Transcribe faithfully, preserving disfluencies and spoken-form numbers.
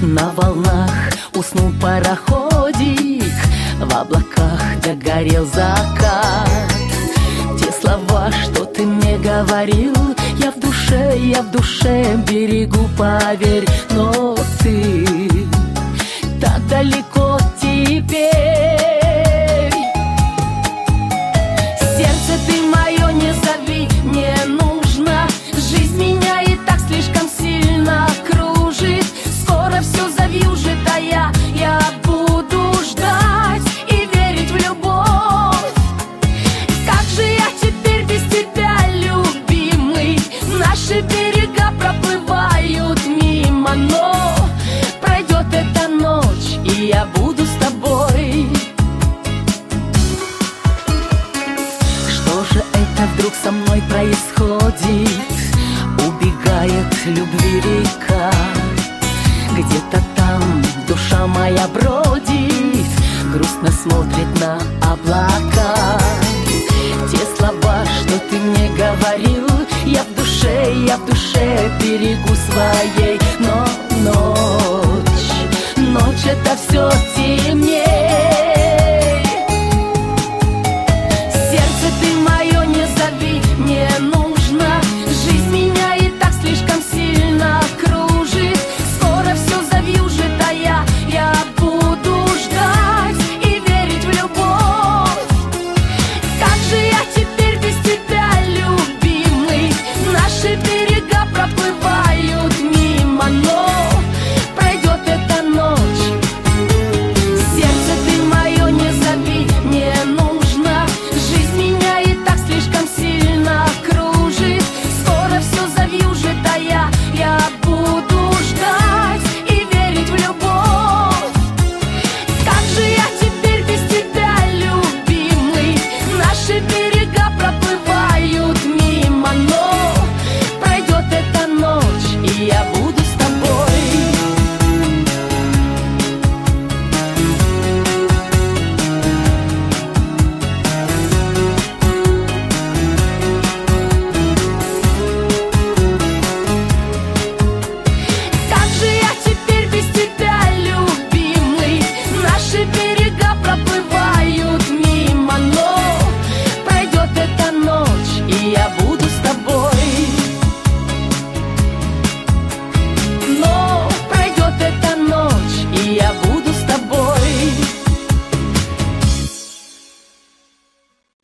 На волнах уснул пароходик, в облаках догорел закат. Те слова, что ты мне говорил, я в душе, я в душе берегу, поверь. Но ты так далеко теперь. Сердце ты мое не зови, мне нужно. Жизнь меня и так слишком сильно кружит. Скоро все завьюжит, а я, я буду ждать и верить в любовь. Как же я теперь без тебя, любимый? Наши берега проплывают мимо, но пройдет эта ночь, и я буду с тобой. Что же это вдруг со мной происходит? Убегает любви река, где-то там душа моя бродит, грустно смотрит на облака. Те слова, что ты мне говорил, я в душе, я в душе берегу своей. Но